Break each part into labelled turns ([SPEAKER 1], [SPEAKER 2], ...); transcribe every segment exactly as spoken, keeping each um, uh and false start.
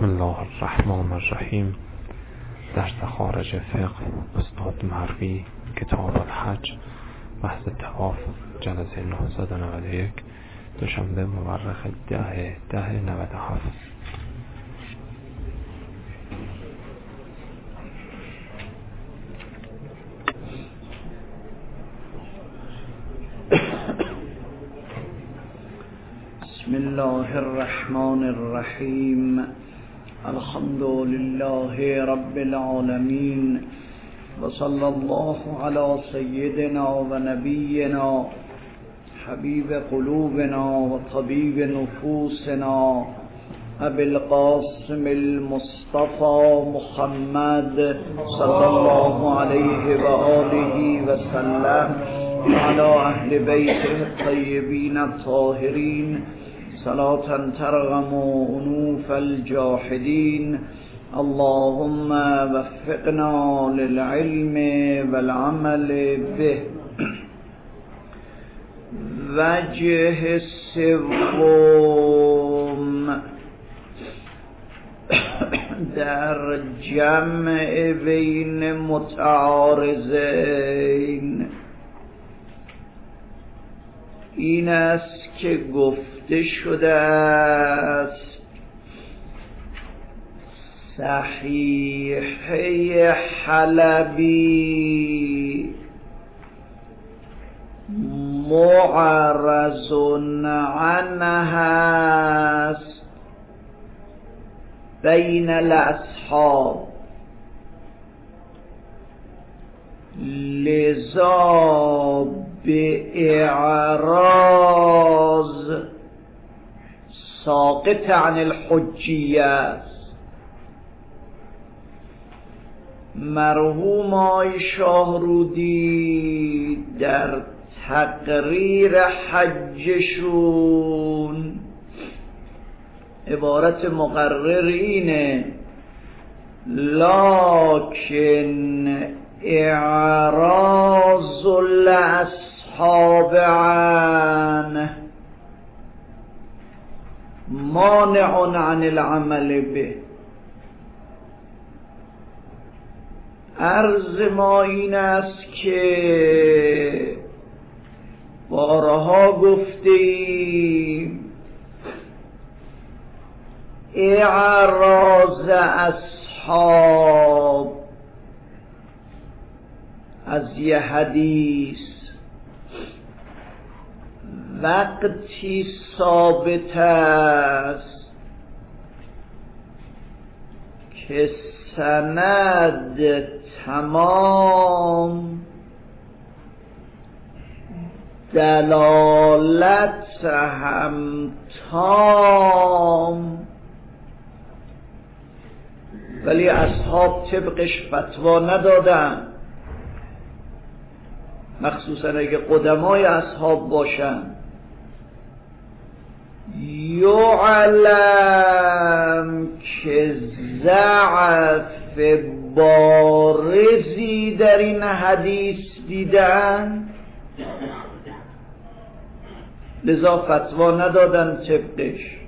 [SPEAKER 1] الله الرحمن الرحیم. درس خارج فقه استاد مروی، کتاب الحج، بحث طواف، جلسه نهصد و نود و یک، دوشنبه مورخ ده ده نود و هفت.
[SPEAKER 2] بسم الله الرحمن الرحیم. الحمد لله رب العالمین و صلی الله علی سیدنا و نبینا حبیب قلوبنا و طبیب نفوسنا ابی القاسم المصطفى محمد صلی الله علیه و آله و سلم علی اهل بیته الطیبین الطاهرین صلاة ترغم انوف الجاحدین. اللهم وفقنا للعلم والعمل به. وجه سوم در جمع بین متعارضین این است که گفته شده است صحیحه حلبی معرض عنه است بین الاصحاب، لذا به اعراض ساقط عن الحجیه است. مرحوم آقای شاهرودی در تقریر حجشون عبارت مقرر اینه: لکن اعراض الاصحاب عنه مانع عن العمل به. عرض ما این است که بارها گفتیم اعراض اصحاب از یه حدیث وقتی ثابت است که سند تمام دلالت هم تام، ولی اصحاب طبقش فتوا ندادن، مخصوصا اگه قدمای اصحاب باشن. یعلم که ضعف بارزی در این حدیث دیدن، لذا فتوا ندادن طبقش.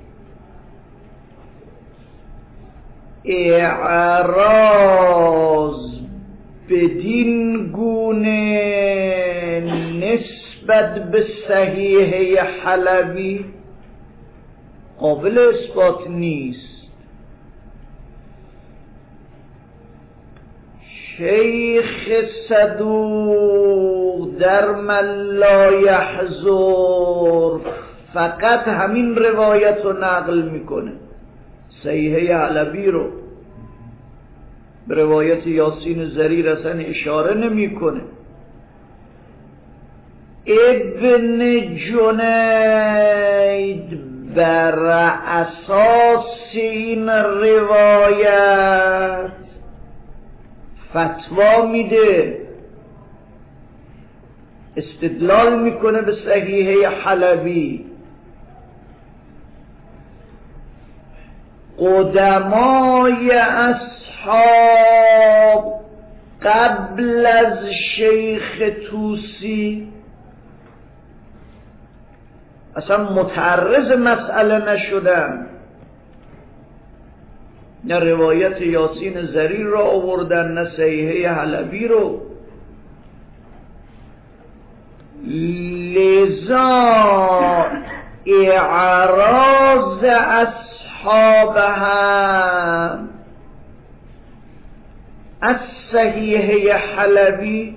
[SPEAKER 2] اعراض بدین گونه نسبت به صحیحه حلبی قابل اثبات نیست. شیخ صدوق در من لا یحضر فقط همین روایت رو نقل میکنه، صحیحه حلبی رو. به روایت یاسین زریر اصلا اشاره نمیکنه. ابن جنید بر اساس این روایت فتوا میده، استدلال میکنه به صحیحه حلبی. قدمای اصحاب قبل از شیخ طوسی اصلا متعرض مسئله نشدن، نه روایت یاسین زریر را آوردن نه صیحه حلبی رو. لذا اعراض اصحابها از صحیحه حلبی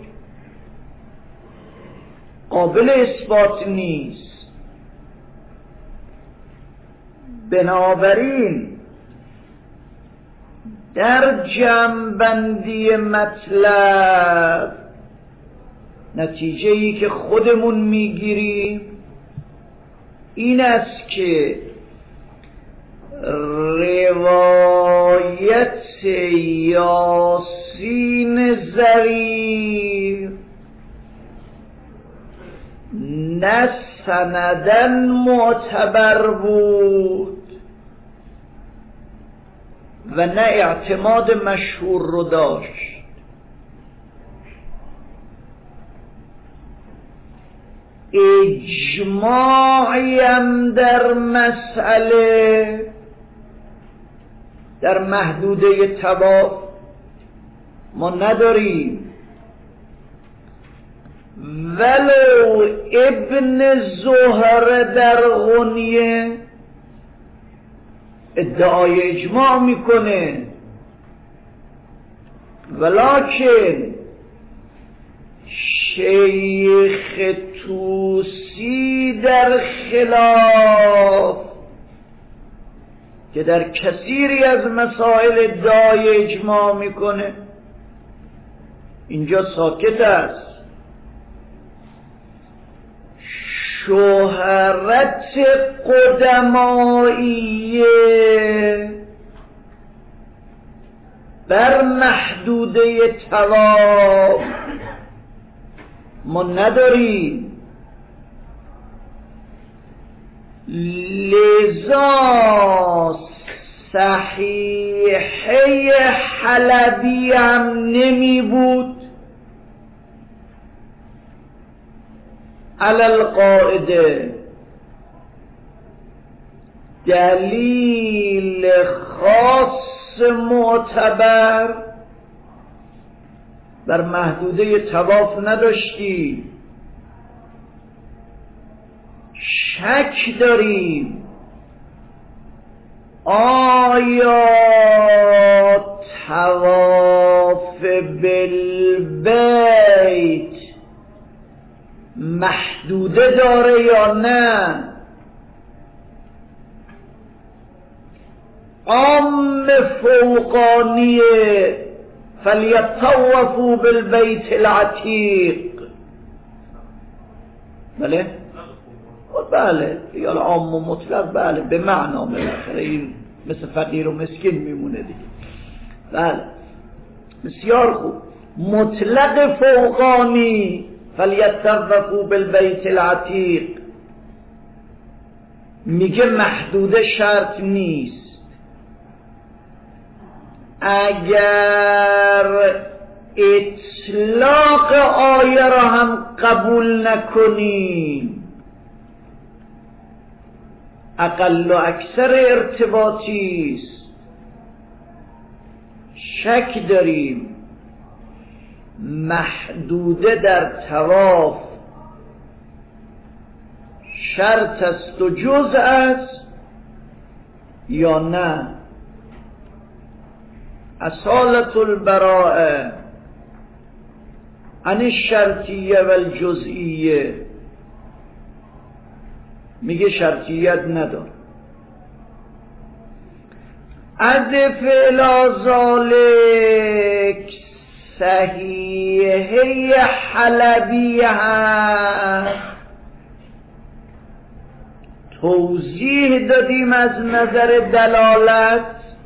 [SPEAKER 2] قابل اثبات نیست. بنابراین در جمع‌بندی مطلب نتیجه‌ای که خودمون میگیریم این است که روایت یاسین زریر نه سندن معتبر بود و نه اعتماد مشهور رو داشت. اجماعیم در مسئله در محدوده طواف ما نداریم، ولو ابن زهر در غنیه ادعای اجماع میکنه، ولکن شیخ توسی در خلاف که در کثیری از مسائل ادعای اجماع میکنه اینجا ساکت است. شهرت قدمائیه بر محدوده طواف ما نداریم، لذا صحیحه حلبی هم نمی بود علی القاعده. دلیل خاص معتبر بر محدوده طواف نداشتی. شک داریم آیا طواف بالبیت محدوده داره یا نه. عام فوقانیه فلیطوفوا بالبیت العتیق. بله بله یا عام و مطلق بله به معنا بالاخره این مثل فقیر و مسکین میمونه دیگه. بله بسیار خوب. مطلق فوقانی فلیطوفوا بالبیت العتیق میگه محدوده شرط نیست. اگر اطلاق آیه را هم قبول نکنیم اقل و اکثر ارتباطی است. شک داریم محدوده در طواف شرط است و جزء است یا نه. اصالت البراءه عن الشرطیه و الجزئیه میگه شرطیت نداره. از فعل ذالک صحیحه حلبی هست. توضیح دادیم از نظر دلالت.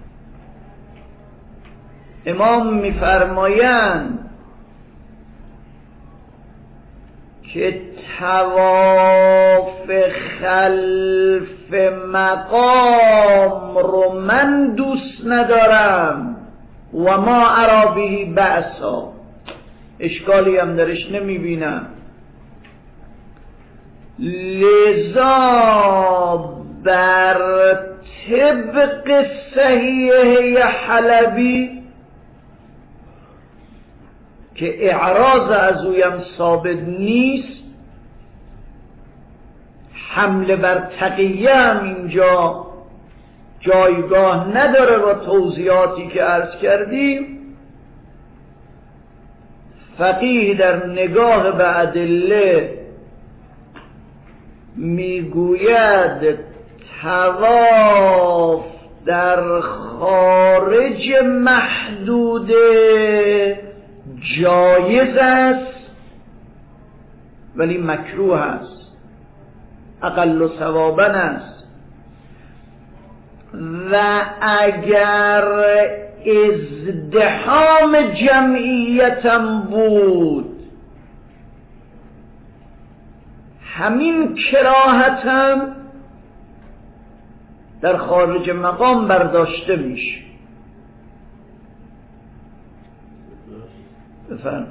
[SPEAKER 2] امام میفرمایند که طواف خلف مقام رو من دوست ندارم و ما ارا به بأسا، اشکالی هم درش نمیبینم. لذا بر طبق صحیح حلبی که اعراض از اویم ثابت نیست، حمله بر تقیه هم اینجا جایگاه نداره با توضیحاتی که عرض کردیم. فقیه در نگاه به ادله میگوید طواف در خارج محدود جایز است ولی مکروه است، اقل ثوابا است. و اگر ازدحام جمعیتم بود، همین کراهتم در خارج مقام برداشته میشه. بفرم.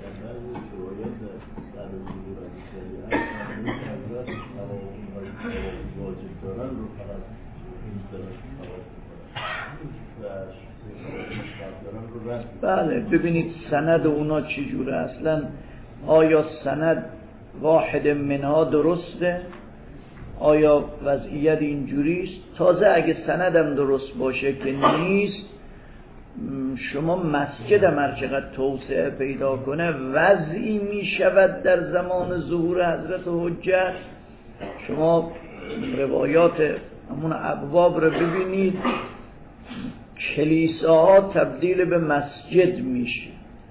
[SPEAKER 2] بله ببینید سند اونا چی جوره اصلا. آیا سند واحد منها درسته؟ آیا وضعیت اینجوریست؟ تازه اگه سندم درست باشه که نیست، شما مسجد هر چقدر توسعه پیدا کنه وضعی می شود در زمان ظهور حضرت حجت. شما روایات همون ابواب رو ببینید، کلیساها تبدیل به مسجد میشه،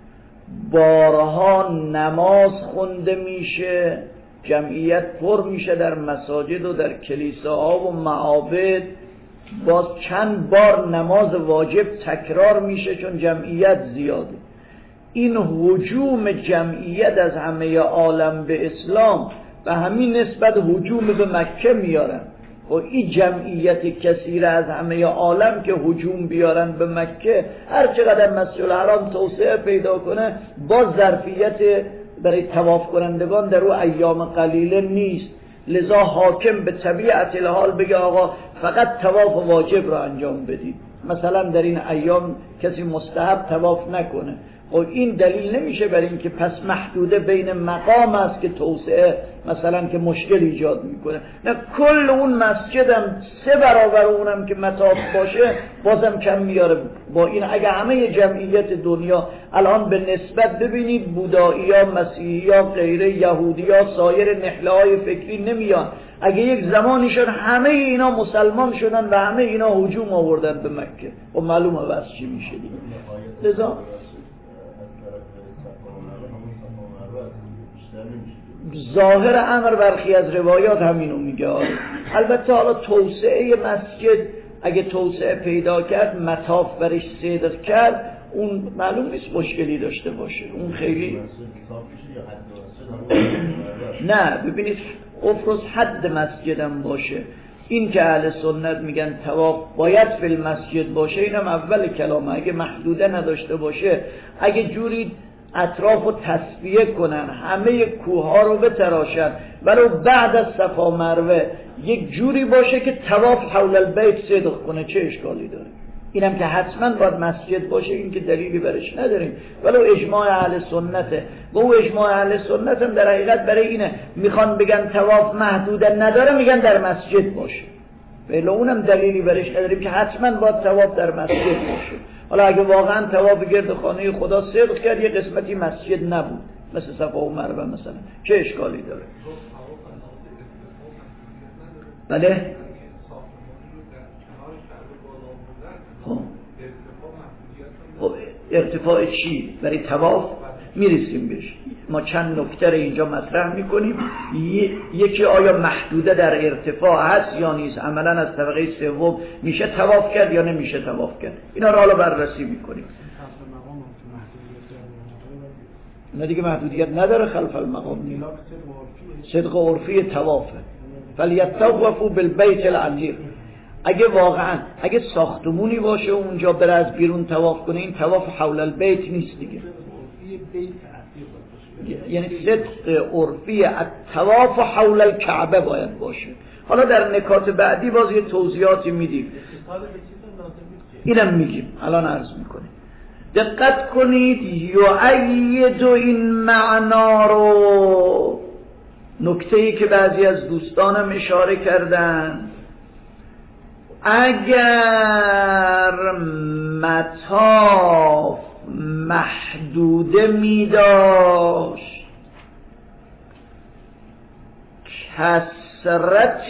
[SPEAKER 2] بارها نماز خونده میشه، جمعیت پر میشه در مساجد و در کلیساها و معابد، باز چند بار نماز واجب تکرار میشه چون جمعیت زیاده. این هجوم جمعیت از همه عالم به اسلام به همین نسبت هجوم به مکه میارن. و این جمعیت کثیره از همه عالم که هجوم بیارن به مکه، هر چقدر مسجد الحرام توسعه پیدا کنه باز ظرفیت برای طواف کنندگان در او ایام قلیله نیست. لذا حاکم به طبیعت الحال بگه آقا فقط طواف واجب را انجام بدید، مثلا در این ایام کسی مستحب طواف نکنه. و این دلیل نمیشه برای اینکه پس محدوده بین مقام است که توسعه مثلا که مشکل ایجاد میکنه. نه، کل اون مسجدم سه برابر اونم که مطاف باشه بازم کم میاره. با این اگه همه جمعیت دنیا الان به نسبت ببینید بودایی ها، مسیحی ها، غیره، یهودی ها، سایر نحله های فکری نمیان، اگه یک زمانی شد همه اینا مسلمان شدن و همه اینا هجوم آوردن به مکه، و معلومه بس چی میشه دیگه. لذا ظاهر امر برخی از روایات همینو میگه. البته حالا توسعه مسجد اگه توسعه پیدا کرد، مطاف برش صدق کرد، اون معلوم نیست مشکلی داشته باشه. اون خیلی نه. ببینید افرض حد مسجدم باشه، این که اهل سنت میگن طواف باید فی المسجد باشه، اینم اول کلامه. اگه محدوده نداشته باشه، اگه جوری اطراف رو تصفیه کنن، همه کوه ها رو بتراشن، ولو بعد از صفا مروه یک جوری باشه که طواف حول البیت صدق کنه، چه اشکالی داره؟ اینم که حتما باید مسجد باشه، این که دلیلی برش نداریم، ولو اجماع اهل سنته. و او اجماع اهل سنت هم در حقیقت برای اینه، میخوان بگن طواف محدوده نداره، میگن در مسجد باشه، ولو اونم دلیلی برش نداریم که حتما باید طواف در مسجد باشه. حالا اگه واقعا طواف گرد خانه خدا صدق کرد، یه قسمتی مسجد نبود مثل صفا و مروه مثلا، چه اشکالی داره؟ بله؟ خب خب ارتفاع چی؟ برای طواف میرسیم بهش. ما چند نکته اینجا مطرح میکنیم. یکی آیا محدوده در ارتفاع هست یا نیست؟ عملا از طبقه سوم میشه طواف کرد یا نمیشه طواف کرد؟ اینا رو حالا بررسی میکنیم. نه دیگه محدودیت نداره خلف المقام، نیست. صدق عرفی طوافه. فلیطوفوا بالبیت العتیق. اگه واقعا اگه ساختمونی باشه اونجا بره از بیرون طواف کنه، این طواف حول البیت نیست دیگه. یعنی صدق عرفی الطواف حول الکعبه باید باشه. حالا در نکات بعدی باز یه توضیحاتی میدیم، اینم میگیم الان عرض میکنیم. دقت کنید، یعید این معنا رو، نکته‌ای که بعضی از دوستانم اشاره کردن، اگر مطاف محدوده می داشت، کثرت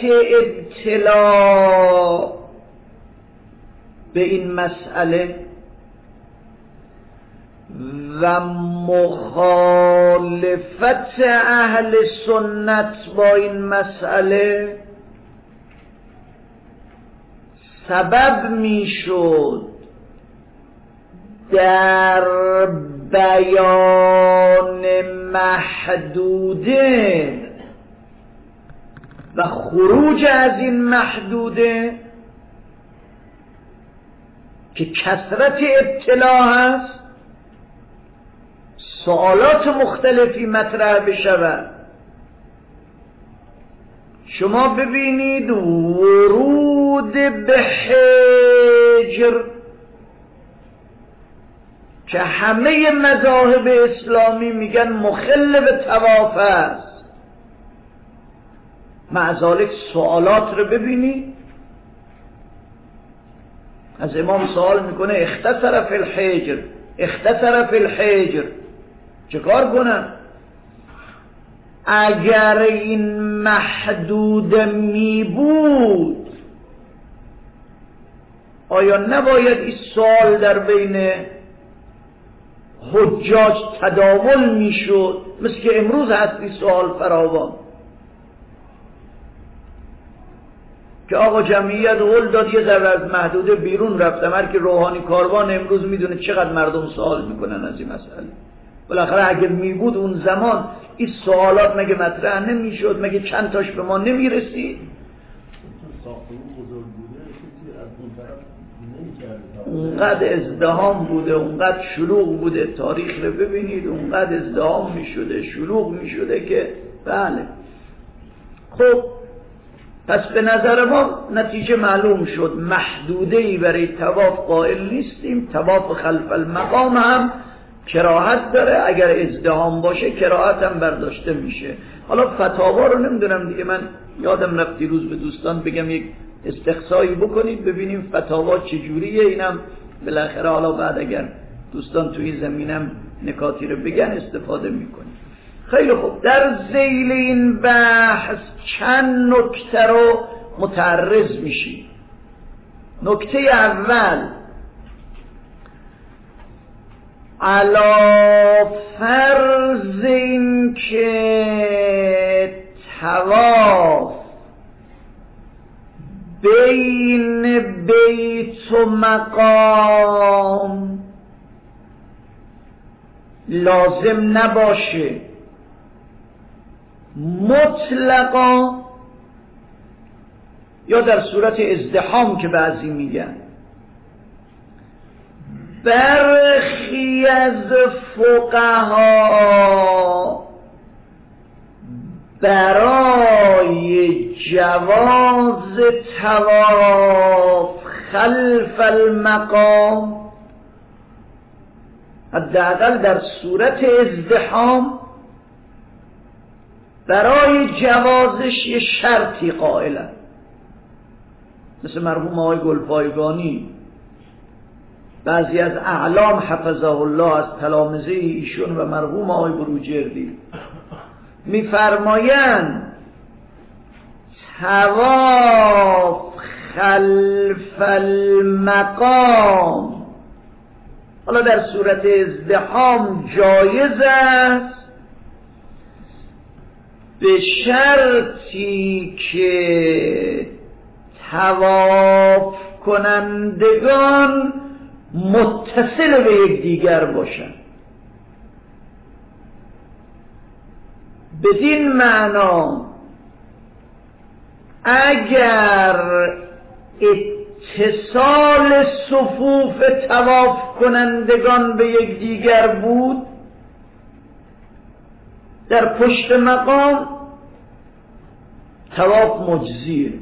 [SPEAKER 2] ابتلا به این مسئله و مخالفت اهل سنت با این مسئله سبب میشد در بیان محدوده و خروج از این محدوده که کثرت ابتلا هست، سوالات مختلفی مطرح بشود. شما ببینید ورود به حجر که همه مذاهب اسلامی میگن مخل به طواف است، مع ذلک سوالات رو ببینید. از امام سوال میکنه اختصر فی الحجر، اختصر فی الحجر، چه کار کنم؟ اگر این محدود می بود آیا نباید این سوال در بین حجاج تداول می شد؟ مثل که امروز هست این سوال فراوان که آقا جمعیت هل داد یه ذره از محدوده بیرون رفتم. هر که روحانی کاروان امروز میدونه چقدر مردم سوال میکنن از این مسئله. بالاخره اگه می بود اون زمان این سوالات مگه مطرح نمیشد؟ مگه چند تاش به ما نمیرسید؟ اونقدر ازدحام بوده، اونقدر شلوغ بوده، تاریخ رو ببینید، اونقدر ازدحام میشده، شلوغ میشده که بله. خب پس به نظر ما نتیجه معلوم شد، محدوده‌ای برای طواف قائل نیستیم. طواف خلف المقام هم کراهت داره، اگر ازدحام باشه کراهت هم برداشته میشه. حالا فتاوا رو نمیدونم دیگه، من یادم رفت دیروز به دوستان بگم یک استقصایی بکنید ببینیم فتاوا چجوریه. اینم بالاخره حالا بعد اگر دوستان توی زمینم نکاتی رو بگن استفاده میکنیم. خیلی خوب، در ذیل این بحث چند نکته رو متعرض میشیم. نکته اول، علا فرض این که طواف بین بیت و مقام لازم نباشه مطلقا، یا در صورت ازدحام که بعضی میگن. برخی از فقها برای جواز طواف خلف المقام، حداقل در صورت ازدحام، برای جوازش یه شرطی قائلن. مثل مرحوم آقای گلپایگانی، بعضی از اعلام حفظه الله از تلامذه ایشون و مرحوم آقای بروجردی میفرمایند طواف خلف المقام حالا در صورت ازدحام جایز است، به شرطی که طواف کنندگان متصل به یک دیگر باشند. بدین معنا اگر اتصال صفوف طواف کنندگان به یک دیگر بود در پشت مقام، طواف مجزیه.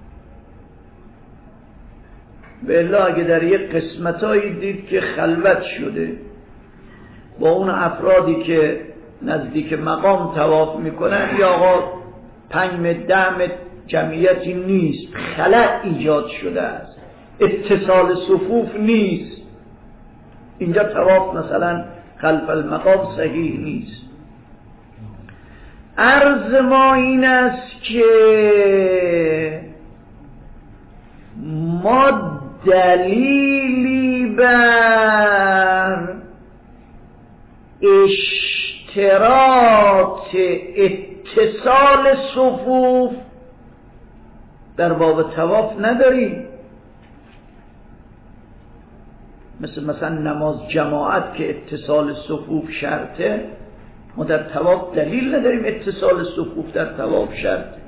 [SPEAKER 2] به الا اگه در یک قسمتایی دید که خلوت شده با اون افرادی که نزدیک مقام طواف میکنن، یا آقا پنج متر ده متر جمعیتی نیست، خلأ ایجاد شده است، اتصال صفوف نیست، اینجا طواف مثلا خلف المقام صحیح نیست. عرض ما این است که ما دلیلی بر اشتراط اتصال صفوف در باب طواف نداریم. مثل مثلا نماز جماعت که اتصال صفوف شرطه، ما در طواف دلیل نداریم اتصال صفوف در طواف شرطه.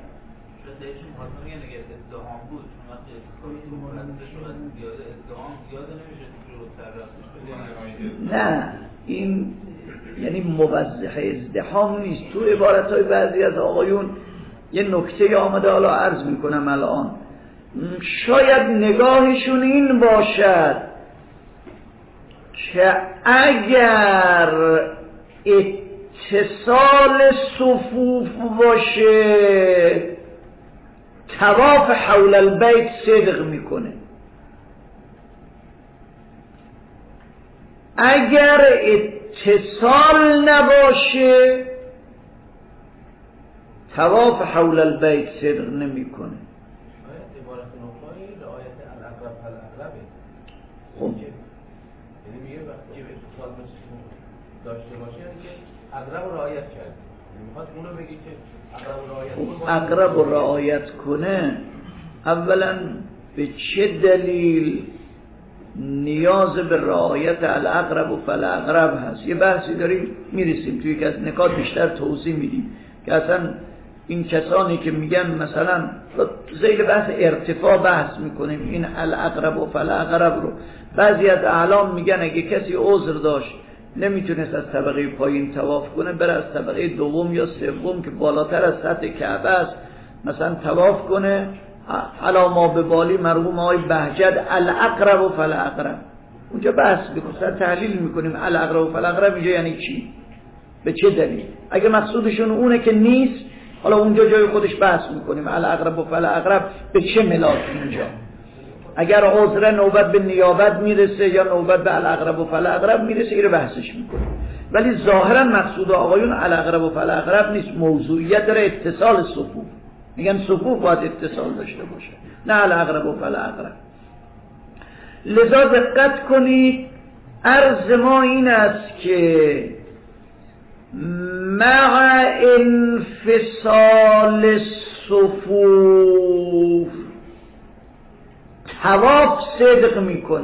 [SPEAKER 2] نه، این یعنی موضح ازدحام نیست. تو عبارتهای بعضی از آقایون یه نکته آمده، حالا عرض میکنم الان. شاید نگاهشون این باشد که اگر اتصال صفوف باشه طواف حول البیت صدق میکنه، اگر اتصال نباشه طواف حول البیت صدق نمیکنه. خب
[SPEAKER 3] داشته باشه که اقرب رو رعایت کرد، میخواد اونو بگی که اقرب رو رعایت کنه.
[SPEAKER 2] اقرب رو رعایت کنه، اولا به چه دلیل نیاز به رعایت الاقرب و فالاقرب هست؟ یه بحثی داریم میرسیم توی یک از نکات بیشتر توضیح میدیم که اصلا این کسانی که میگن مثلا ذیل بحث ارتفاع بحث میکنیم، این الاقرب و فالاقرب رو بعضی از اعلام میگن اگه کسی عذر داشت نمیتونست از طبقه پایین طواف کنه، بره از طبقه دوم یا سوم که بالاتر از سطح کعبه است مثلا طواف کنه. علا ما به بالی مرحوم آقای بهجت الاقرب و فالاقرب اونجا بحث میکنن، تحلیل میکنیم الاقرب و فالاقرب اینجا یعنی چی، به چه دلیل. اگه مقصودشون اونه که نیست، حالا اونجا جای خودش بحث میکنیم الاقرب و فالاقرب به چه ملاک اینجا. اگر عذر نوبت به نیابت میرسه یا نوبت به الاقرب و فالاقرب میرسه، این رو بحثش میکنه. ولی ظاهرا مقصود آقایون الاقرب و فالاقرب نیست، موضوعیت داره اتصال صفوف. میگن صفوف باید اتصال داشته باشه، نه الاقرب و فالاقرب. لذا دقت کنید، عرض ما این است که مع انفصال صفوف طواف صدق میکنه،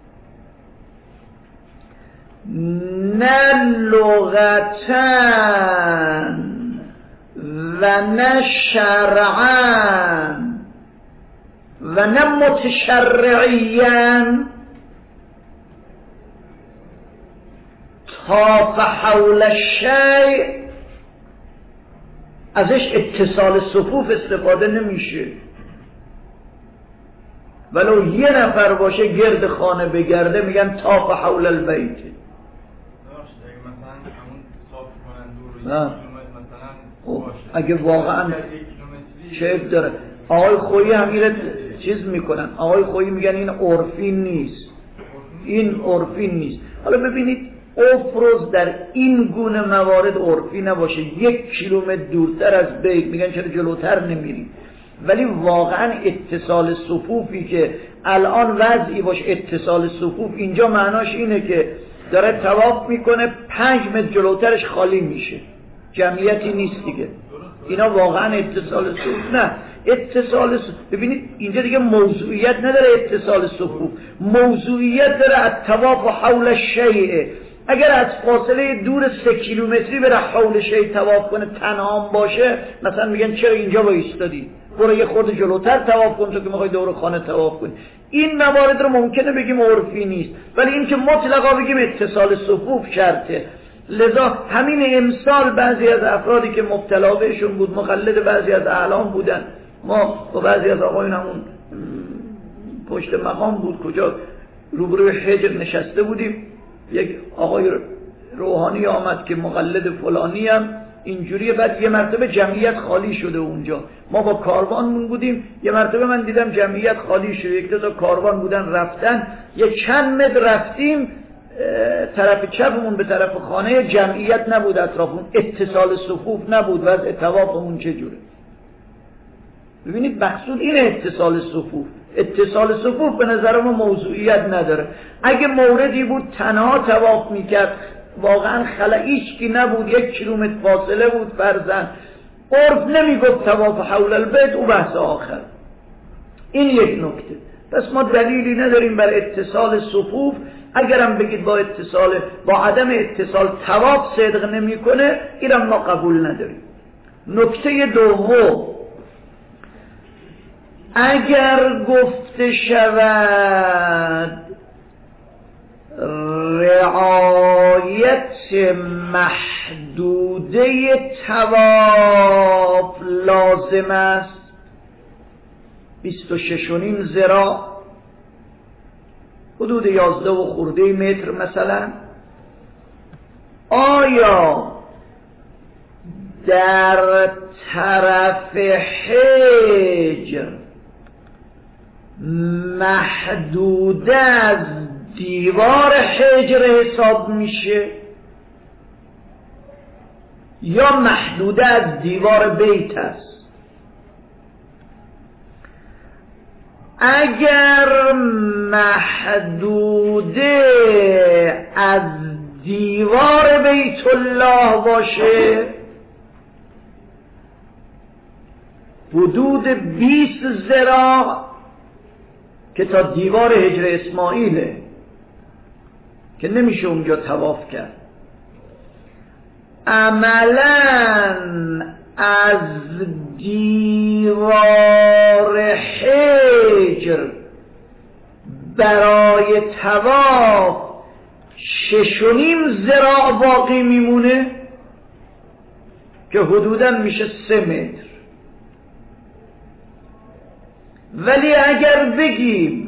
[SPEAKER 2] نه لغتاً و نه شرعاً و نه متشرعیاً طاف حول الشیء ازش اتصال صفوف استفاده نمیشه. ولو یه نفر باشه گرد خانه بگرده میگن طاف حول البیت. اگه واقعا چه داره آقای خویی همین چیز میکنن، آقای خویی میگن این عرفی نیست، این عرفی نیست. حالا ببینید افروز در این گونه موارد عرفی نباشه، یک کیلومتر دورتر از بیت میگن چرا جلوتر نمیری، ولی واقعا اتصال صفوفی که الان وضعی باشه اتصال صفوف اینجا معناش اینه که داره طواف میکنه پنج متر جلوترش خالی میشه، جمعیتی نیست دیگه. اینا واقعا اتصال صفوف نه. اتصال صفوف ببینید اینجا دیگه موضوعیت نداره، اتصال صفوف موضوعیت داره از طواف حول الشیء. اگر از فاصله دور سه کیلومتری بره حول شیء طواف کنه تنها باشه، مثلا میگن چرا اینجا وایستادی، برو یه خورده جلوتر طواف کن تو که میخوای دور خانه طواف کنی. این موارد رو ممکنه بگیم عرفی نیست، ولی این که مطلقا بگیم اتصال صفوف شرطه. لذا همین امسال بعضی از افرادی که مبتلا بهشون بود مقلد بعضی از اعلام بودن، ما با بعضی از آقایون همون پشت مقام بود کجا روبروی حجر نشسته بودیم، یک آقای روحانی آمد که مقلد فلانی هم اینجوریه، بعد یه مرتبه جمعیت خالی شده اونجا، ما با کاروان بودیم، یه مرتبه من دیدم جمعیت خالی شده، یک دو تا کاروان بودن رفتن، یه چند متر رفتیم طرف چپمون به طرف خانه جمعیت نبود اطرافمون، اتصال صفوف نبود، وضع طوافمون چجوره؟ ببینید مقصود اینه اتصال صفوف. اتصال صفوف به نظر ما موضوعیت نداره. اگه موردی بود تنها طواف میکرد، واقعا خلا هیچکی نبود، یک کیلومتر فاصله بود فرضاً، عرف نمیگفت طواف حول البیت، او بحث آخر. این یک نکته. پس ما دلیلی نداریم بر اتصال صفوف. اگرم بگید با اتصال با عدم اتصال طواف صدق نمیکنه، اینم ما قبول نداریم. نکته دوم، اگر گفته شود رعایت محدوده طواف لازم است، بیست و شش و نیم ذراع، حدود یازده و خورده متر مثلا، آیا در طرف حجر محدوده از دیوار حجر حساب میشه یا محدوده از دیوار بیت است؟ اگر محدوده از دیوار بیت الله باشه حدود بیست ذراع که تا دیوار حجر اسماعیله که نمیشه اونجا طواف کرد، عملاً از دیوار حجر برای طواف شش و نیم ذراع باقی میمونه که حدوداً میشه سه متر. ولی اگر بگیم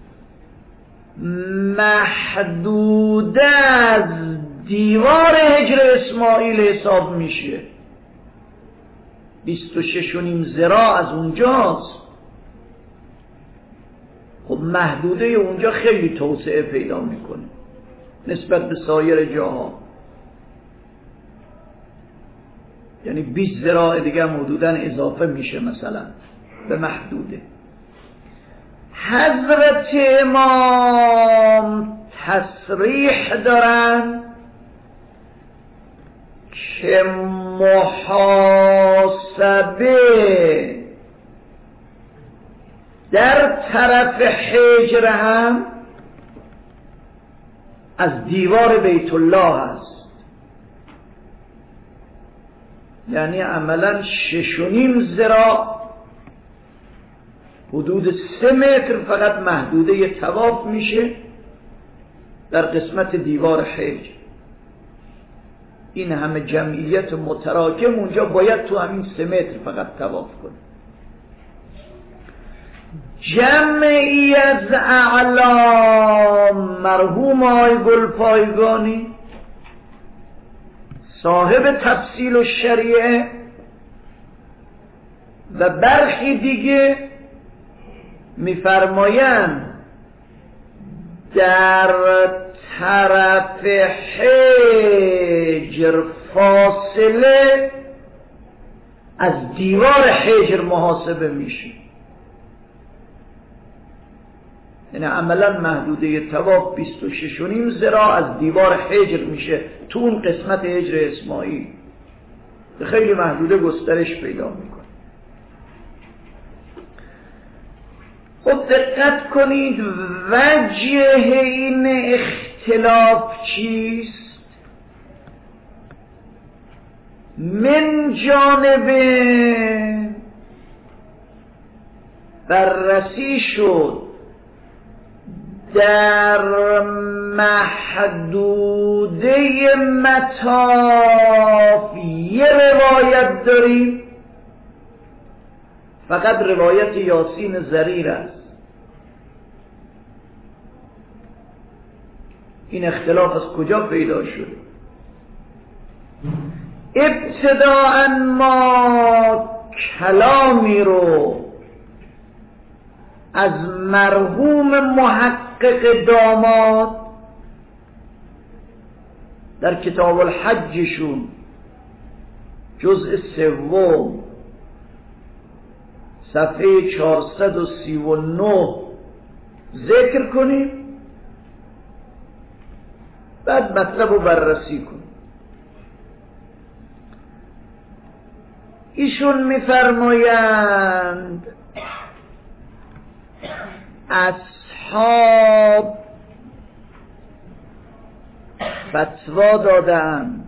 [SPEAKER 2] محدوده از دیوار حجر اسماعیل حساب میشه، بیست و شش و نیم ذراع از اونجاست، خب محدوده اونجا خیلی توسعه پیدا میکنه نسبت به سایر جاها، یعنی بیست ذراع دیگه حدوداً اضافه میشه مثلا به محدوده. حضرت امام تصریح دارن که محاسبه در طرف حجر هم از دیوار بیت الله است، یعنی عملا شش و نیم ذراع حدود سه متر فقط محدوده طواف میشه در قسمت دیوار حجر. این همه جمعیت متراکم اونجا باید تو همین سه متر فقط طواف کنه. جمعی از اعلام مرحوم آقای گلپایگانی صاحب تفصیل و شریعه و برخی دیگه میفرمایند در طرف حجر فاصله از دیوار حجر محاسبه میشه، یعنی عملا محدوده طواف بیست و شش و نیم ذراع از دیوار حجر میشه تو اون قسمت حجر اسماعیل، خیلی محدوده گسترش پیدا میکنه. خب دقت کنید وجه این اختلاف چیست؟ من جانب بررسی شد در محدوده مطاف یه روایت داریم، فقط روایت یاسین ضریر است. این اختلاف از کجا پیدا شده؟ ابتداءً ما کلامی رو از مرحوم محقق داماد در کتاب الحجشون جزء سوم صفحه چهارصد و سی و نه ذکر کنیم، بعد مطلب رو بررسی کنیم. ایشون می‌فرمایند اصحاب فتوا دادند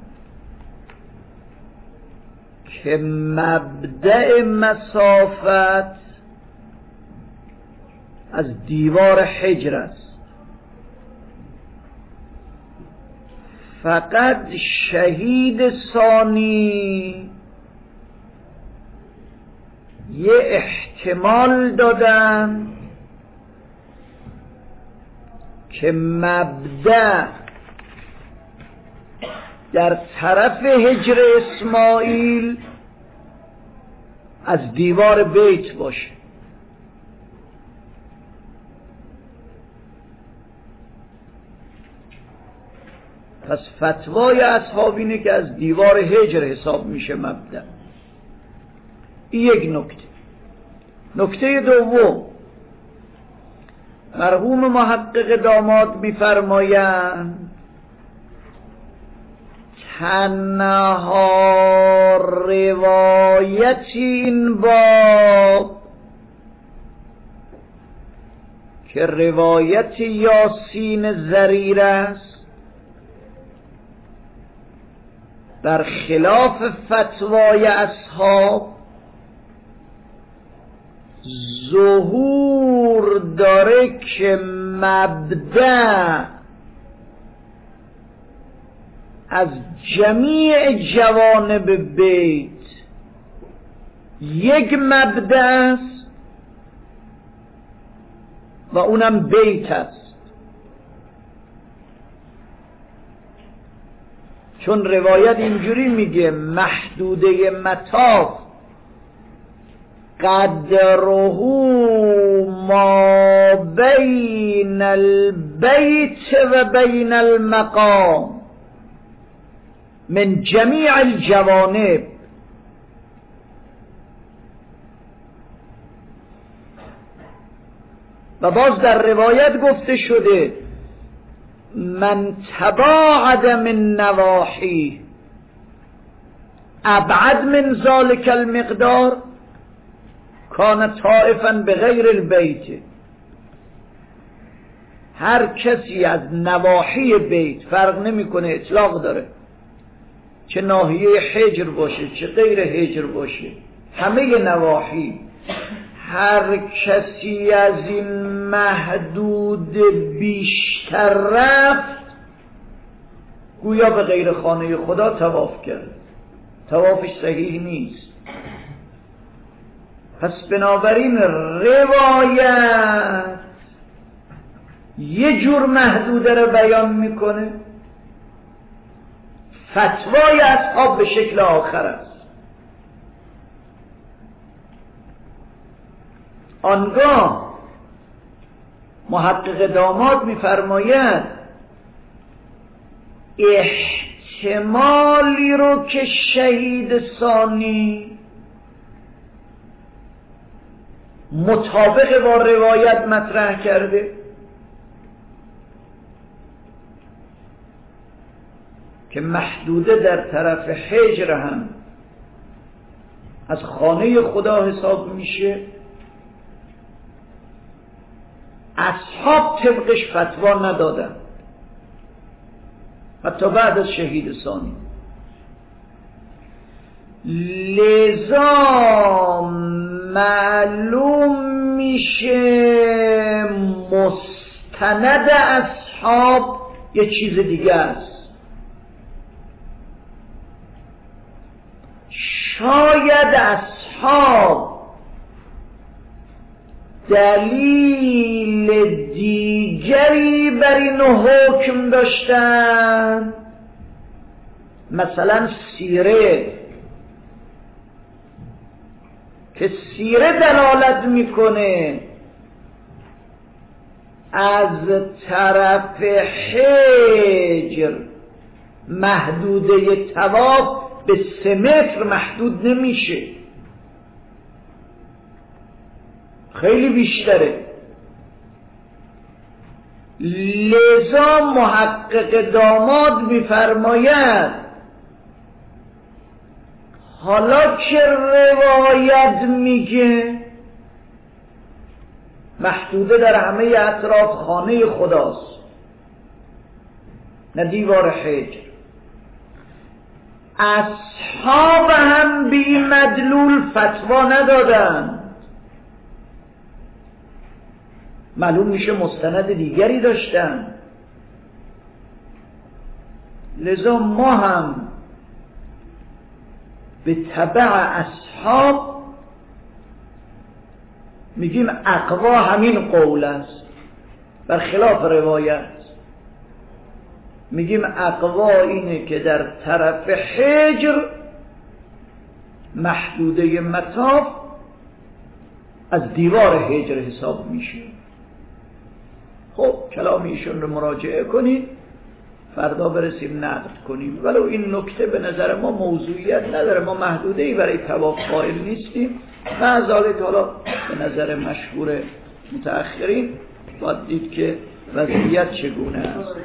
[SPEAKER 2] که مبدأ مسافت از دیوار حجر است، فقط شهید ثانی یه احتمال دادن که مبدأ در طرف حجر اسماعیل از دیوار بیت باشه. پس فتوای اصحاب اینه که از دیوار حجر حساب میشه مبدأ. این یک نکته. نکته دوم، مرحوم محقق داماد می‌فرمایند تنها روایتی این باب که روایت یاسین ضریر است در خلاف فتوای اصحاب ظهور داره که مبدأ از جمیع جوانب بیت یک مبدأ است و اونم بیت است، چون روایت اینجوری میگه محدوده مطاف قدره ما بین البیت و بین المقام من جمیع الجوانب. و باز در روایت گفته شده من تباعد من نواحی ابعد من ذلك المقدار کان طائفا بغیر البیت. هر کسی از نواحی بیت، فرق نمیکنه اطلاق داره، چه ناحیه حجر باشه چه غیر حجر باشه، همه نواحی، هر کسی از این محدود بیشتر رفت گویا به غیر خانه خدا طواف کرد، طوافش صحیح نیست. پس بنابراین روایت یه جور محدوده رو بیان میکنه، فتوای اصحاب به شکل آخر است. آنگاه محقق داماد میفرماید احتمالی رو که شهید ثانی مطابق با روایت مطرح کرده که محدوده در طرف حجر هم از خانه خدا حساب میشه، اصحاب طبقش فتوا ندادن حتی بعد از شهید ثانی. لذا معلوم میشه مستند اصحاب یه چیز دیگه است. شاید اصحاب دلیل دیگری بر این حکم داشتن، مثلا سیره، که سیره دلالت میکنه از طرف حجر محدوده طواف به سه متر محدود نمیشه، خیلی بیشتره. لذا محقق داماد میفرماید حالا که روایت میگه محدوده در همه اطراف خانه خداست، نه دیوار حجر، اصحاب هم بی مدلول فتوا ندادن، معلوم میشه مستند دیگری داشتن. لذا ما هم به تبع اصحاب میگیم اقوا همین قول است، برخلاف روایت میگیم اقوا اینه که در طرف حجر محدوده مطاف از دیوار حجر حساب میشه. خب کلام ایشون رو مراجعه کنید، فردا برسیم نقد کنیم. ولو این نکته به نظر ما موضوعیت نداره، ما محدوده‌ای برای طواف قائل نیستیم. بعض حالت حالا به نظر مشهور متأخرین باید دید که وضعیت چگونه است.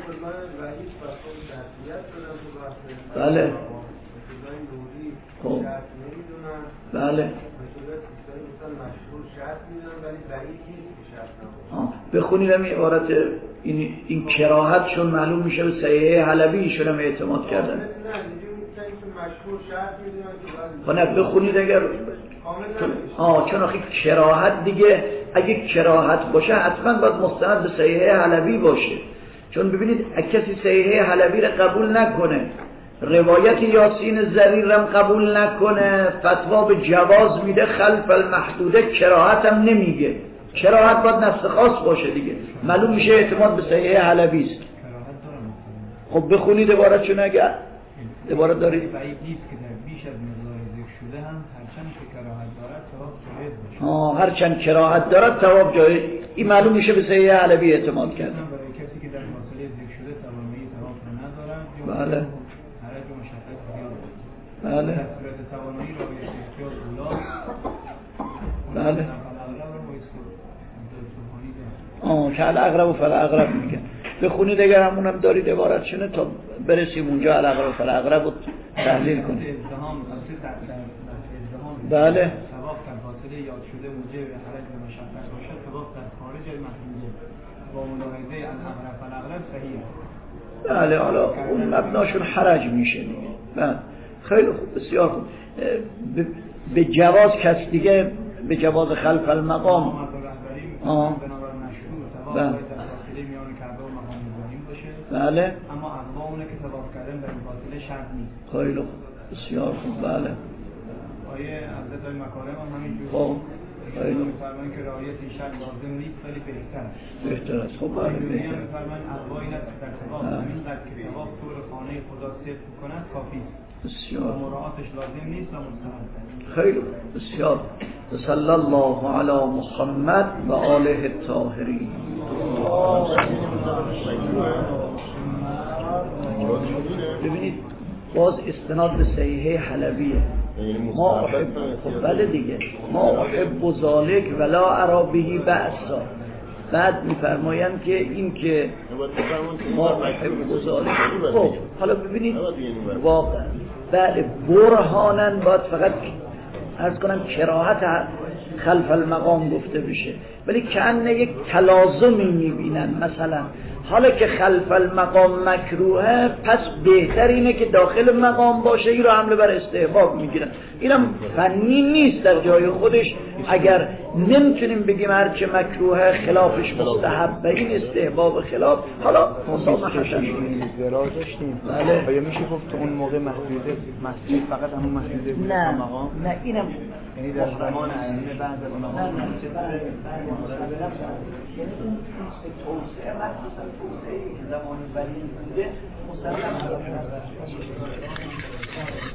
[SPEAKER 2] بله خب بله بخونید همین عبارت این این کراهت چون معلوم میشه به صحیح حلبی ایشون هم اعتماد کردن. خب نه بخونید اگر آه چون آخی کراهت دیگه اگه کراهت باشه حتما باید مستند به صحیح حلبی باشه، چون ببینید کسی صحیح حلبی رو قبول نکنه، روایت یاسین زریر هم قبول نکنه، فتوا به جواز میده خلف المحدوده، کراهت هم نمیگه. کراهت باید نفس خاص باشه دیگه، معلوم میشه اعتماد به صحیح حلبی است. خب بخونید عبارت چون اگر عبارت دارید
[SPEAKER 4] بعید نیست که در بیش از مقدار ذکر شده هم هرچند که کراهت دارد ثواب جایز باشه.
[SPEAKER 2] آه هرچند کراهت دارد ثواب جایز، این معلوم میشه به صحیح حلبی اعتماد کرد.
[SPEAKER 4] برای کسی که در فاصله ذکر شده توانایی ثواب رو ندارد،
[SPEAKER 2] بله
[SPEAKER 4] حرج و مشقت زیاد است.
[SPEAKER 2] بله
[SPEAKER 4] در صورت توانایی را به احتیاط اولا
[SPEAKER 2] بله آه که الاغرب و فالاغرب میگه. بخونید اگر همونم دارید عبارت شنه تا برسیم اونجا الاغرب و فالاغرب رو تحلیل کنید. بله
[SPEAKER 4] ثواب در فاصله یاد شده موجب حرج و مشقت باشد، ثواب در خارج محدوده با ملاحظه الاغرب فالاغرب صحیح است.
[SPEAKER 2] بله حالا اون مبناشون حرج میشه دیگه. بله خیلی خوب، بسیار خوب. به جواز کس دیگه به جواز خلف المقام آه بله
[SPEAKER 4] فاصله میان کعبه و مقام ابراهیم باشه.
[SPEAKER 2] بله
[SPEAKER 4] اما اقوا اونه که طواف کردن در این فاصله شرط نیست.
[SPEAKER 2] خیلی خوب، بسیار خوب. بله
[SPEAKER 4] آیه حضرت های مکارم هم همینجور
[SPEAKER 2] خب خیلی خوب
[SPEAKER 4] می‌فرمایند که رعایت این شرط لازم نیست ولی بهتر است.
[SPEAKER 2] بهتر است. خب بله بهتر است.
[SPEAKER 4] می‌فرمایند اقوا این است در طواف همین قدر که طواف طور خانه خدا صرف کند کافی است.
[SPEAKER 2] بسیار
[SPEAKER 4] مراعاتش لازم نیست و مستحب است.
[SPEAKER 2] خیلی بسیار. صلی الله علی محمد و آله الطاهرین. ببینید باز استناد به صحیح حلبیه. ما احب خب بله دیگه ما احب ذالک ولا ارا بهی بأسا. بعد میفرمایند که این که ما احب ذالک، خب حالا ببینید واقعا بله برهانن باید فقط عرض کنم کراهت خلف المقام گفته بشه، ولی کأنه یک تلازمی میبینن. مثلا حالا که خلف المقام مکروهه پس بهتر اینه که داخل مقام باشه. این رو حمله بر استحباب میگیرن. اینم فنی نیست در جای خودش. اگر نمیتونیم بگیم هرچه مکروهه خلافش مستحب، این استحباب خلاف. حالا مصاب حسن
[SPEAKER 4] زراع داشتیم.
[SPEAKER 2] بله.
[SPEAKER 4] آیا میشه گفت اون موقع محدوده مسجد فقط همون محدوده بود
[SPEAKER 2] نه
[SPEAKER 4] مقام؟
[SPEAKER 2] نه اینم
[SPEAKER 4] یعنی در زمان ائمه بعض علما
[SPEAKER 2] نه مسجد یعنی اون توسعه مخصوصا توسعه که زمان ولی بوده مسلم